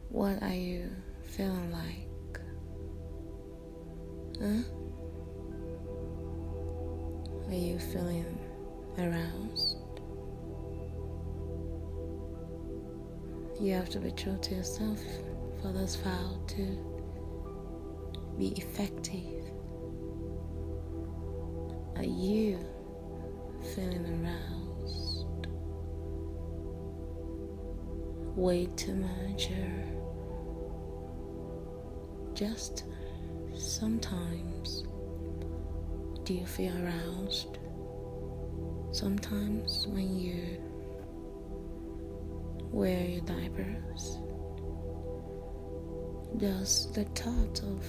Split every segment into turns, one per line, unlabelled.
What are you feeling like? Huh? Are you feeling aroused? You have to be true to yourself for this vow to be effective. Are you feeling aroused? Way too much, or just sometimes? Do you feel aroused? Sometimes when you wear your diapers, does the thought of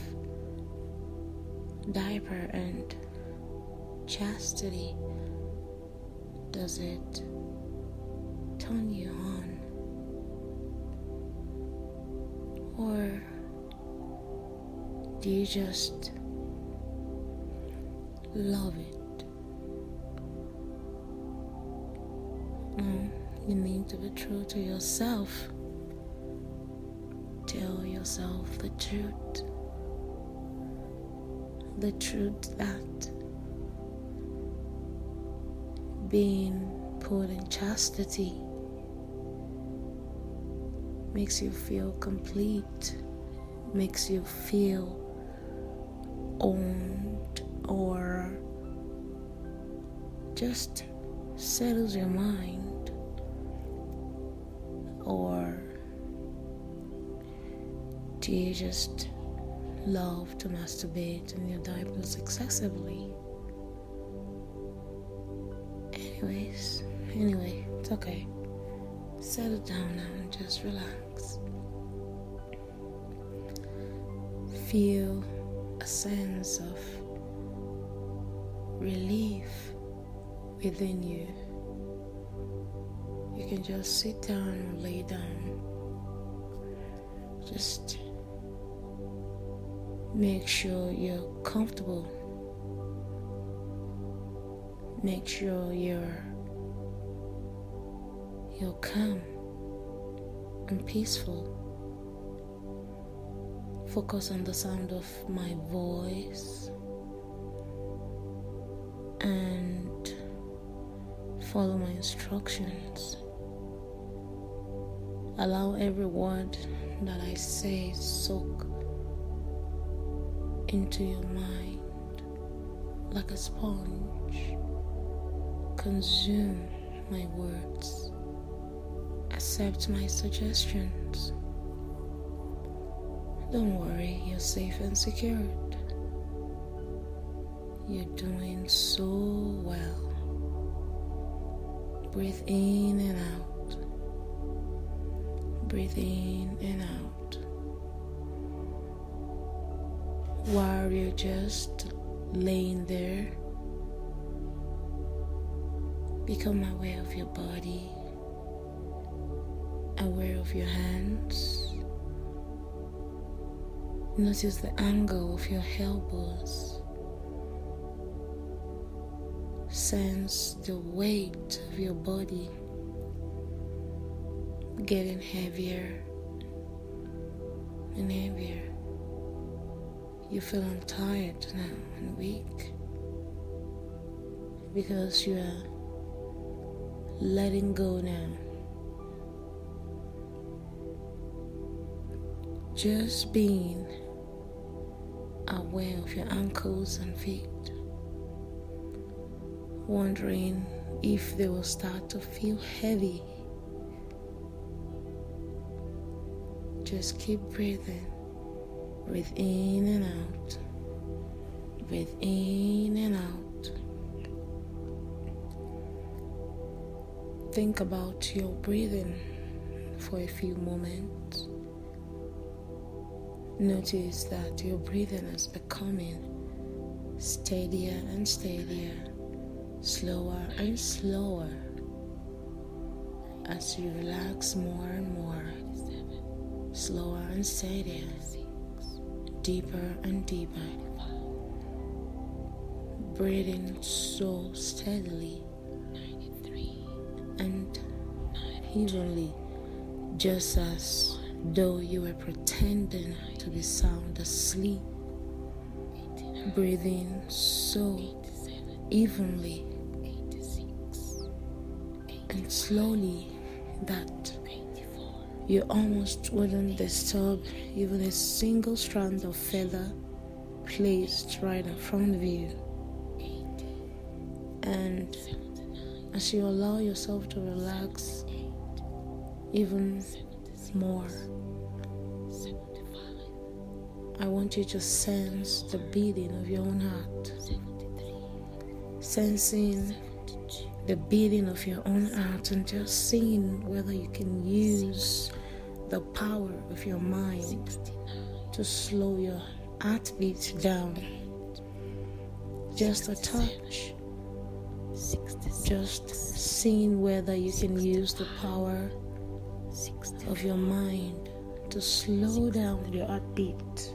diaper and chastity, does it turn you on? Or do you just love it? No, you need to be true to yourself. Tell yourself the truth. The truth that being put in chastity makes you feel complete, makes you feel owned, or just settles your mind. Or do you just love to masturbate in your diapers excessively? Anyway, it's okay. Settle down now and just relax. Feel a sense of relief within you. You can just sit down or lay down. Just make sure you're comfortable. Make sure you're calm and peaceful. Focus on the sound of my voice and follow my instructions. Allow every word that I say soak into your mind like a sponge. Consume my words. Accept my suggestions. Don't worry, you're safe and secured. You're doing so well. Breathe in and out. Breathe in and out. While you're just laying there, become aware of your body, aware of your hands. Notice the angle of your elbows. Sense the weight of your body getting heavier and heavier. You feel tired now and weak because you are letting go now. Just being aware of your ankles and feet, wondering if they will start to feel heavy. Just keep breathing. Breathe in and out. Breathe in and out. Think about your breathing for a few moments. Notice that your breathing is becoming steadier and steadier, slower and slower as you relax more and more, slower and steadier, deeper and deeper, breathing so steadily and evenly, just as though you were pretending to be sound asleep, breathing so evenly and slowly that you almost wouldn't disturb even a single strand of feather placed right in front of you. And as you allow yourself to relax even more, I want you to sense the beating of your own heart, sensing the beating of your own heart, and just seeing whether you can use the power of your mind to slow your heartbeat down just a touch. Just seeing whether you can use the power of your mind to slow down your heartbeat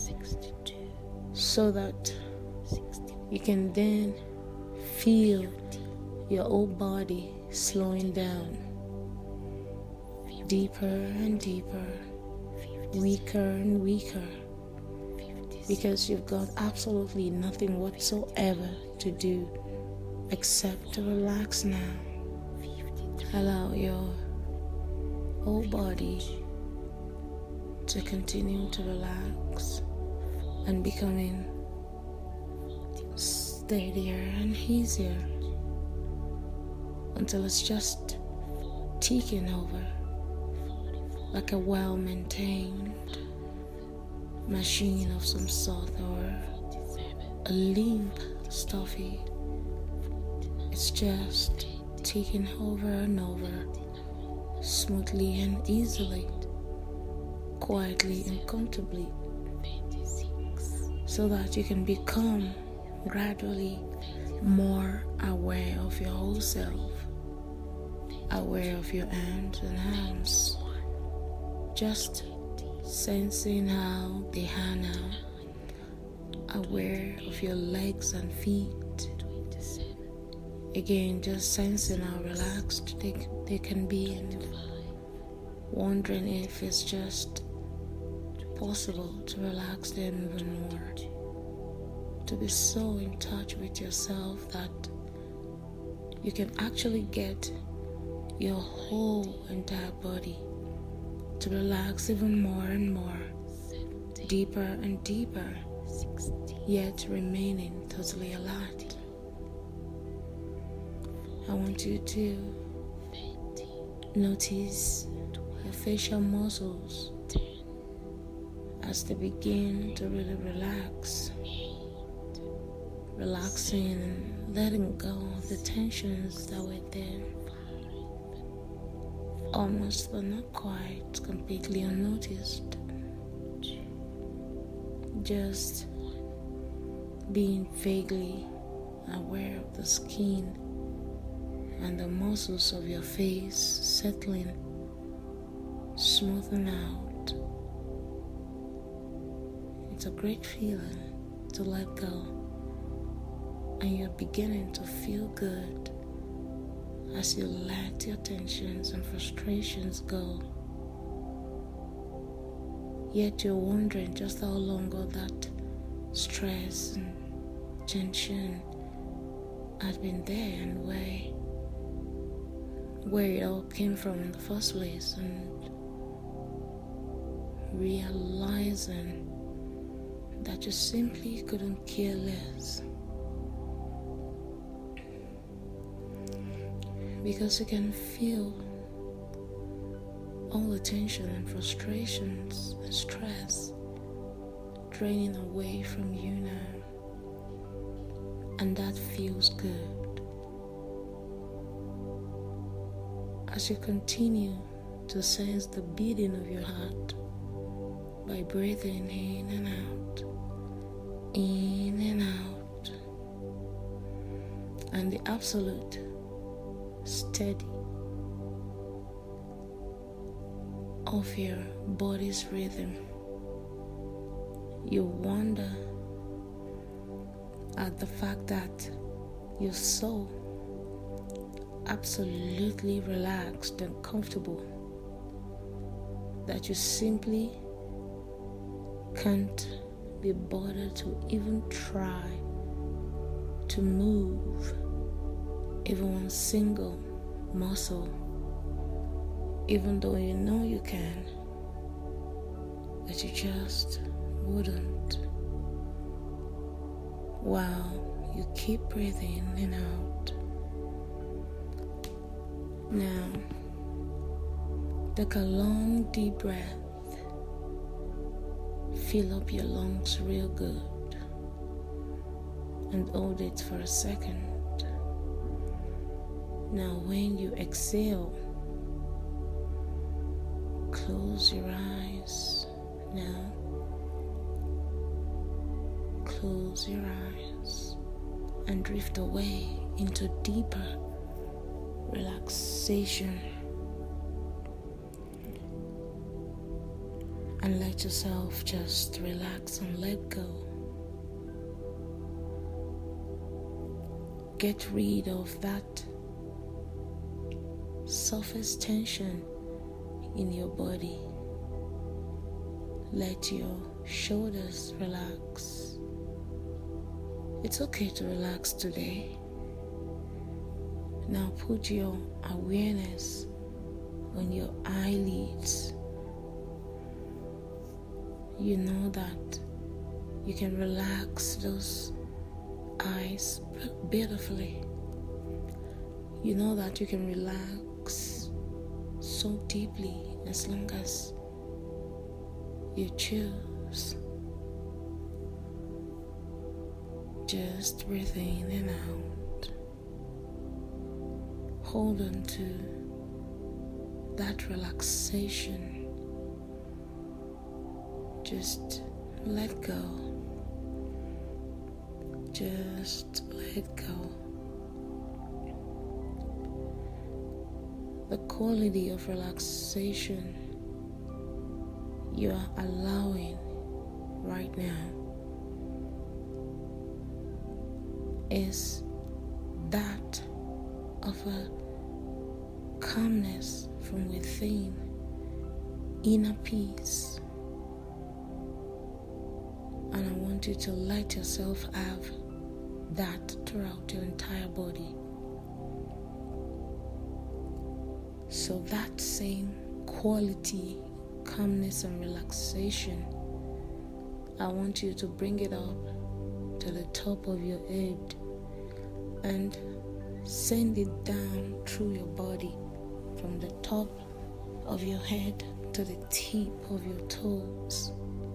so that you can then feel your whole body slowing down, deeper and deeper, weaker and weaker, because you've got absolutely nothing whatsoever to do except to relax now. Allow your whole body to continue to relax and becoming steadier and easier until it's just ticking over like a well-maintained machine of some sort, or a limp stuffy. It's just ticking over and over, smoothly and easily, quietly and comfortably, so that you can become gradually more aware of your whole self, aware of your hands and hands, just sensing how they are now, aware of your legs and feet. Again, just sensing how relaxed they can be, and wondering if it's just possible to relax them even more, to be so in touch with yourself that you can actually get your whole entire body to relax even more and more, deeper and deeper, yet remaining totally alert. I want you to notice your facial muscles as they begin to really relax, relaxing and letting go of the tensions that were there, almost but not quite completely unnoticed. Just being vaguely aware of the skin and the muscles of your face settling, smoothing out. It's a great feeling to let go, and you're beginning to feel good as you let your tensions and frustrations go. Yet you're wondering just how long all that stress and tension had been there, and where it all came from in the first place, and realizing that you simply couldn't care less, because you can feel all the tension and frustrations and stress draining away from you now, and that feels good. As you continue to sense the beating of your heart by breathing in and out, in and out, and the absolute steady of your body's rhythm, you wonder at the fact that you're so absolutely relaxed and comfortable that you simply can't be bothered to even try to move even one single muscle, even though you know you can, but you just wouldn't, while you keep breathing in and out. Now, take a long deep breath. Fill up your lungs real good and hold it for a second. Now when you exhale, close your eyes. Now close your eyes and drift away into deeper relaxation. And let yourself just relax and let go. Get rid of that surface tension in your body. Let your shoulders relax. It's okay to relax today. Now put your awareness on your eyelids. You know that you can relax those eyes beautifully. You know that you can relax so deeply as long as you choose. Just breathe in and out. Hold on to that relaxation. Just let go. Just let go. The quality of relaxation you are allowing right now is that of a calmness from within, inner peace. And I want you to let yourself have that throughout your entire body. So that same quality, calmness and relaxation, I want you to bring it up to the top of your head and send it down through your body from the top of your head to the tip of your toes.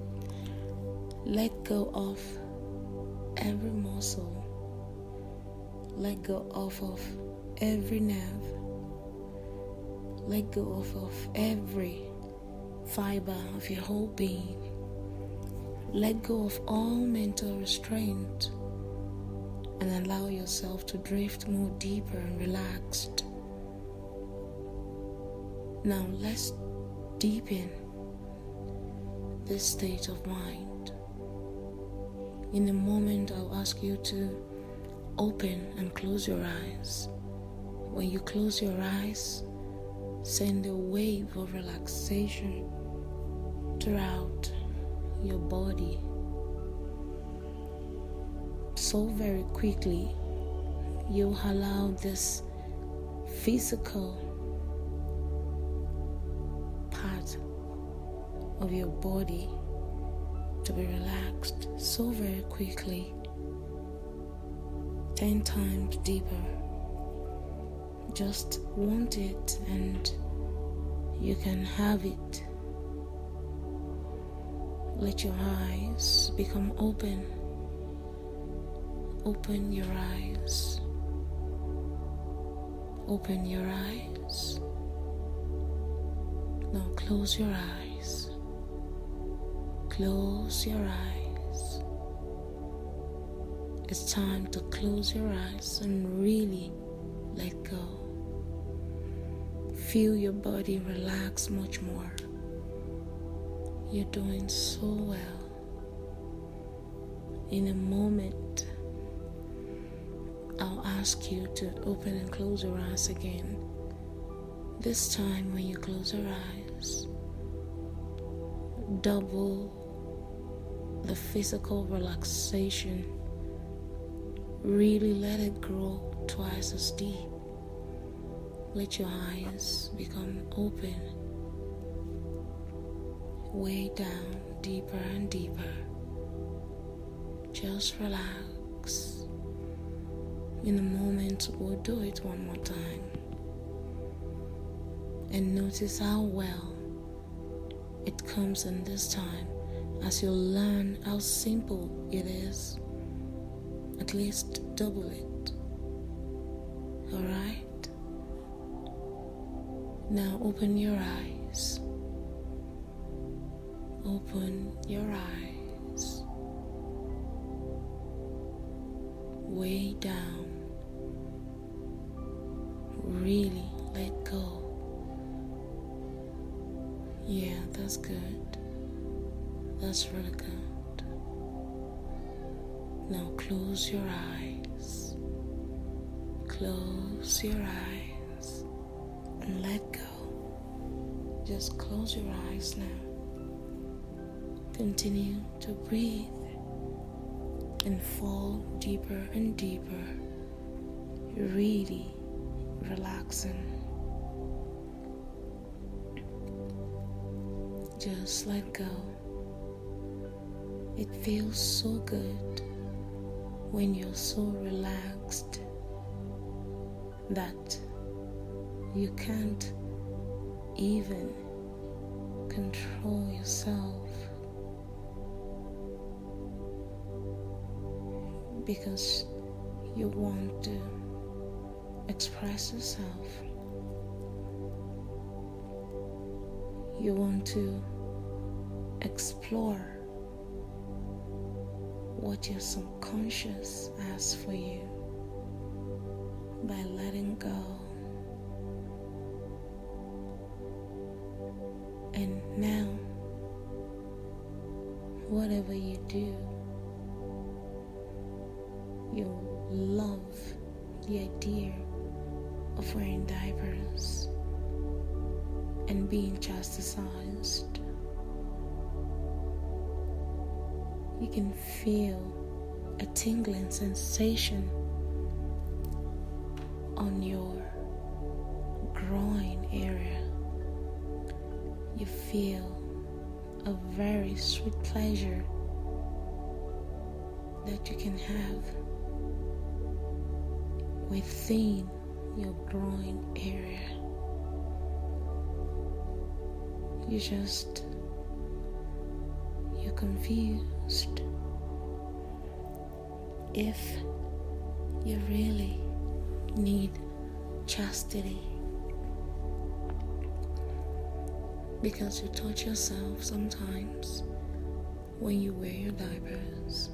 Let go of every muscle. Let go of every nerve. Let go of every fiber of your whole being. Let go of all mental restraint and allow yourself to drift more deeper and relaxed. Now let's deepen this state of mind. In a moment, I'll ask you to open and close your eyes. When you close your eyes, send a wave of relaxation throughout your body. So very quickly, you allow this physical part of your body to be relaxed so very quickly, 10 times deeper. Just want it and you can have it. Let your eyes become open. Open your eyes. Open your eyes. Now close your eyes. Close your eyes. It's time to close your eyes and really let go. Feel your body relax much more. You're doing so well. In a moment, I'll ask you to open and close your eyes again. This time when you close your eyes, double the physical relaxation. Really let it grow twice as deep. Let your eyes become open, way down, deeper and deeper. Just relax. In a moment, we'll do it one more time. And notice how well it comes in this time as you learn how simple it is. At least double it. Alright? Now open your eyes. Open your eyes. Way down. Really let go. Yeah, that's good. That's really good. Now close your eyes. Close your eyes and let go. Just close your eyes now. Continue to breathe and fall deeper and deeper. Really relaxing. Just let go. It feels so good when you're so relaxed that you can't even control yourself, because you want to express yourself. You want to explore what your subconscious asks for you by letting go. And now, whatever you do, you love the idea of wearing diapers and being chastised. You can feel a tingling sensation on your groin area. You feel a very sweet pleasure that you can have within your groin area. You're confused if you really need chastity, because you touch yourself sometimes when you wear your diapers.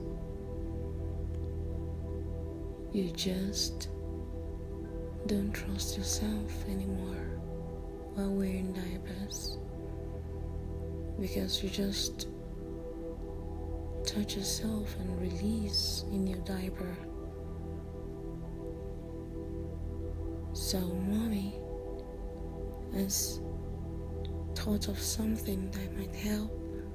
You just don't trust yourself anymore while wearing diapers, because you just touch yourself and release in your diaper. So mommy has thought of something that might help.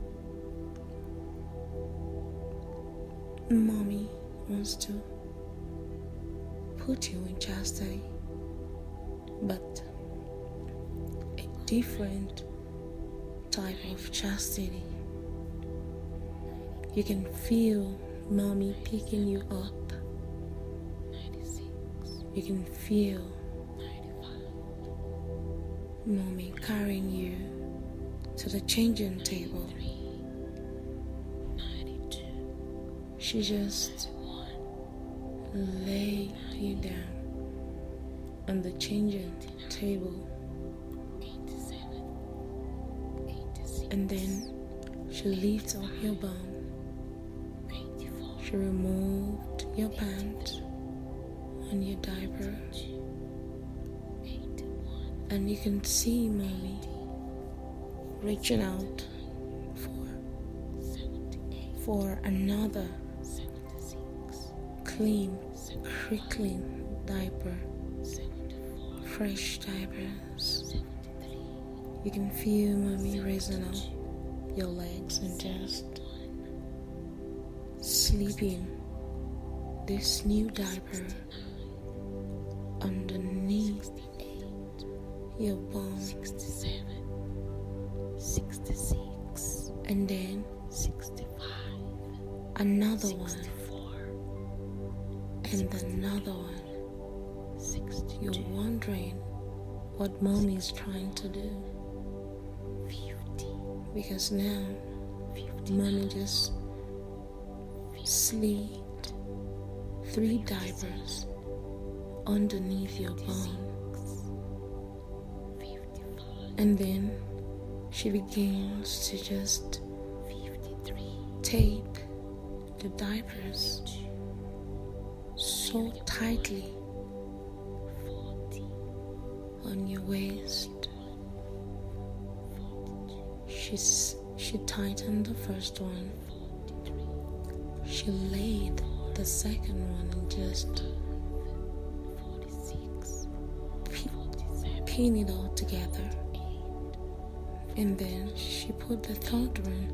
Mommy wants to put you in chastity, but a different type of chastity. You can feel mommy picking you up. You can feel mommy carrying you to the changing table. She just lay you down on the changing table, and then she lifts up your bum. She removed your pants on your diaper, and you can see mommy reaching out for another clean, crinkling diaper, fresh diapers. You can feel mommy raising up your leg legs and just sleeping this new diaper underneath your bum,
67, 66,
and then
65,
another
64,
one, and another one.
62,
You're wondering what mommy is trying to do,
50,
because now
50,
mommy just slid 3 diapers underneath your bum,
55,
and then she begins to just
53,
tape the diapers so tightly
40,
on your waist.
42,
She tightened the first one.
43,
She laid the second one and just
46, 47,
pin it all together. And then she put the third one.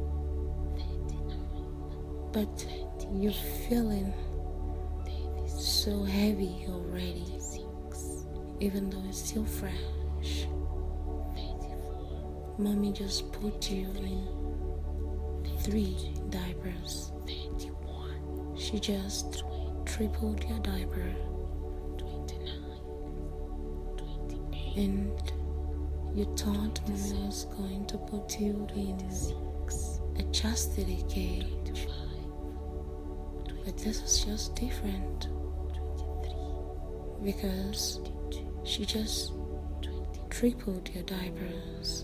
39,
But you're feeling so heavy already,
36,
even though it's still fresh.
34,
Mommy just put you in 3 diapers.
31,
She just tripled your diaper,
29, 28,
and you thought mommy was going to put you in
6,
a chastity cage,
25,
but this is just different
23,
because
22,
she just
23,
tripled your diapers,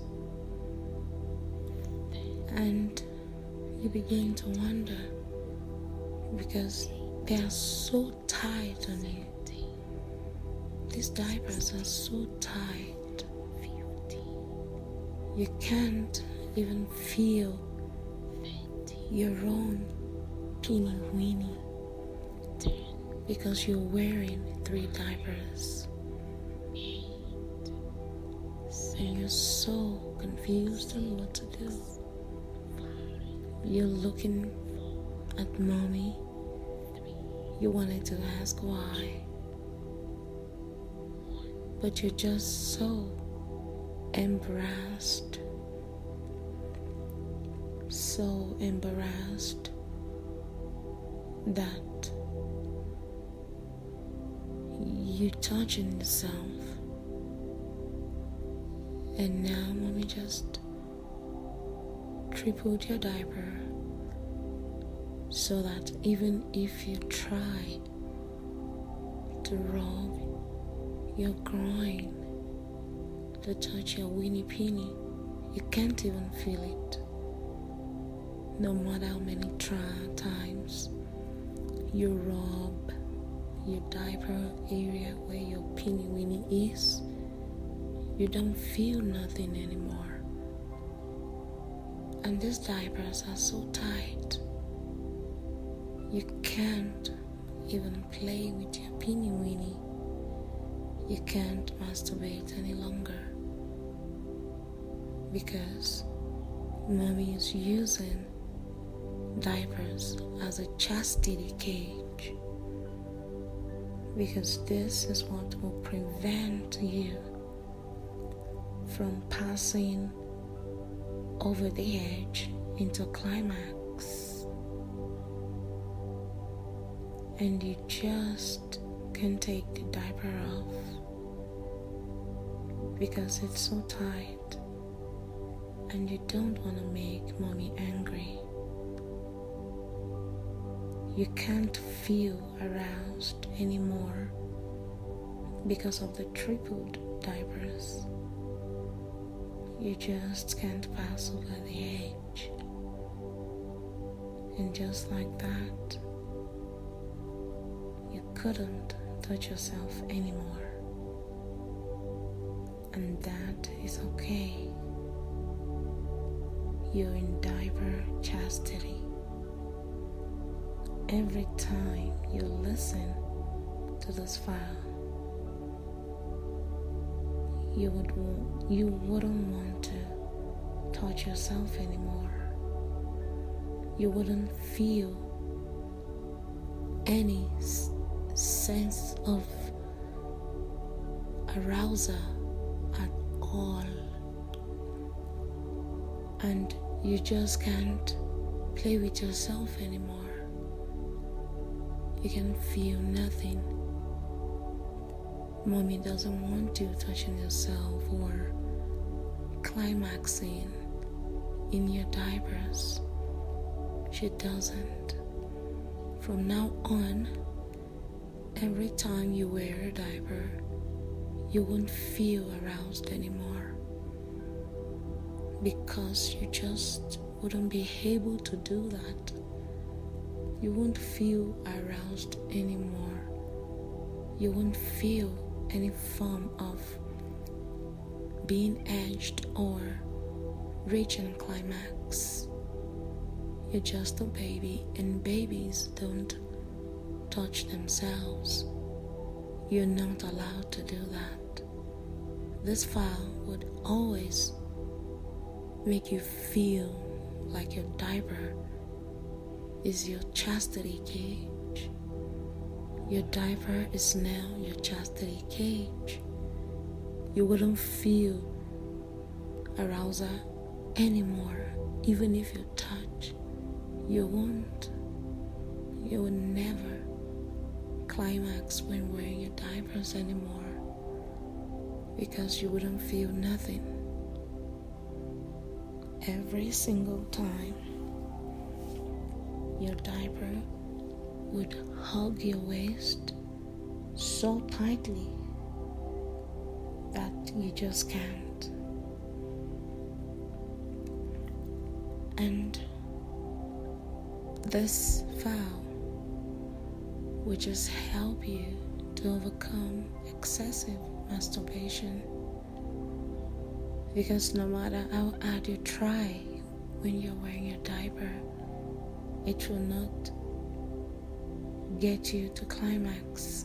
and you begin to wonder because they are so tight on you. These diapers are so tight,
50,
you can't even feel
50,
your own teeny weeny
10,
because you're wearing 3 diapers
8,
and you're so confused on what to do.
5,
You're looking at mommy.
3,
You wanted to ask why, but you're just so embarrassed. So embarrassed that you touching yourself, and now mommy just tripled your diaper so that even if you try to rub your groin to touch your weenie peenie, you can't even feel it. No matter how many times you rub your diaper area where your peenie weenie is, you don't feel nothing anymore. And these diapers are so tight, you can't even play with your peenie weenie. You can't masturbate any longer because mommy is using diapers as a chastity cage, because this is what will prevent you from passing over the edge into climax, and you just can take the diaper off because it's so tight and you don't want to make mommy angry. You can't feel aroused anymore because of the tripled diapers. You just can't pass over the edge. And just like that, you couldn't touch yourself anymore. And that is okay. You're in diaper chastity. Every time you listen to this file, you wouldn't want to touch yourself anymore. you wouldn't feel any sense of arousal at all, and you just can't play with yourself anymore. You can feel nothing. Mommy doesn't want you touching yourself or climaxing in your diapers. She doesn't. From now on, every time you wear a diaper, you won't feel aroused anymore, because you just wouldn't be able to do that. You won't feel aroused anymore. You won't feel any form of being edged or reaching climax. You're just a baby, and babies don't touch themselves. You're not allowed to do that. This file would always make you feel like your diaper is your chastity cage. Your diaper is now your chastity cage. You wouldn't feel arousal anymore, even if you touch. You won't. You will never climax when wearing your diapers anymore, because you wouldn't feel nothing. Every single time your diaper would hug your waist so tightly that you just can't. And this file would just help you to overcome excessive masturbation, because no matter how hard you try when you're wearing your diaper, it will not get you to climax.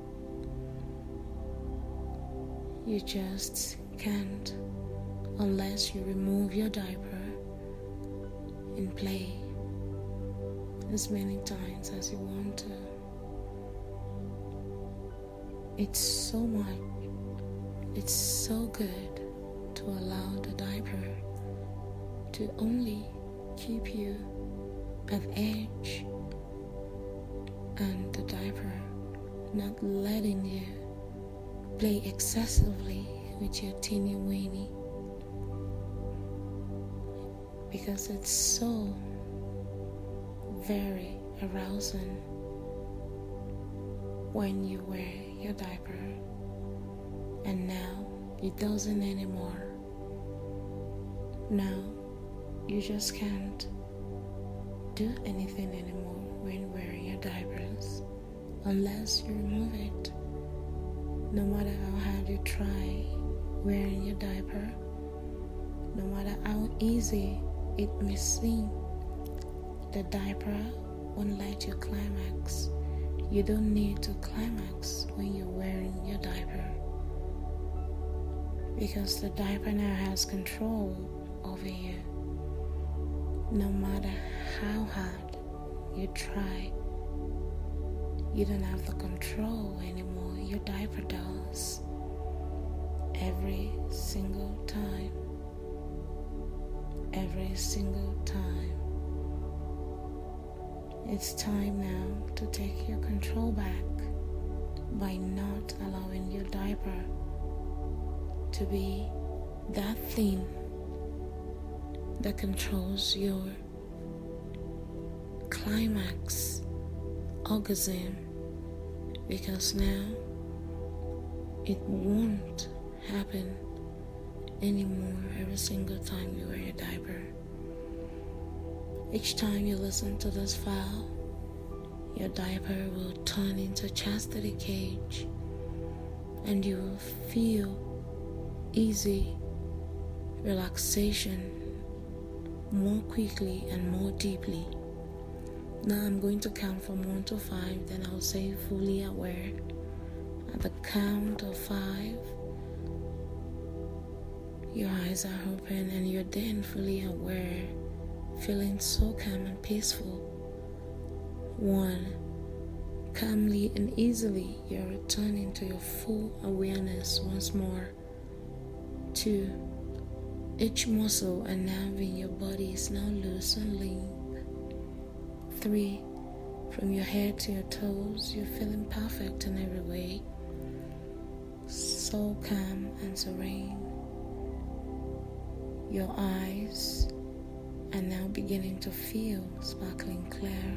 You just can't unless you remove your diaper and play as many times as you want to. It's so good to allow the diaper to only keep you at edge, and the diaper not letting you play excessively with your teeny weeny, because it's so very arousing when you wear your diaper, and now it doesn't anymore. Now you just can't do anything anymore when wearing your diapers unless you remove it. No matter how hard you try wearing your diaper, no matter how easy it may seem, the diaper won't let you climax. You don't need to climax when you're wearing your diaper, because the diaper now has control over you. No matter how hard you try, you don't have the control anymore. Your diaper does. Every single time. Every single time. It's time now to take your control back by not allowing your diaper to be that thing that controls your climax orgasm, because now it won't happen anymore every single time you wear your diaper. Each time you listen to this file, your diaper will turn into chastity cage, and you will feel easy relaxation more quickly and more deeply. Now I'm going to count from 1 to 5, then I'll say fully aware. At the count of 5, your eyes are open and you're then fully aware, feeling so calm and peaceful. 1. Calmly and easily, you're returning to your full awareness once more. 2. Each muscle and nerve in your body is now loose and limp. 3. From your head to your toes, you're feeling perfect in every way. So calm and serene. Your eyes are now beginning to feel sparkling clear.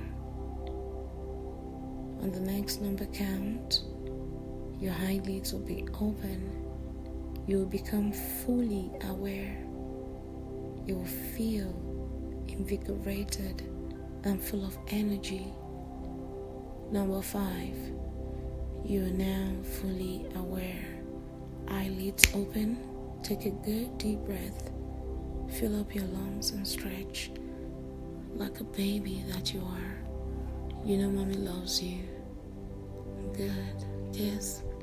On the next number count, your eyelids will be open. You will become fully aware. You will feel invigorated and full of energy. Number 5, you are now fully aware. Eyelids open. Take a good deep breath. Fill up your lungs and stretch like a baby that you are. You know mommy loves you. Good. Yes.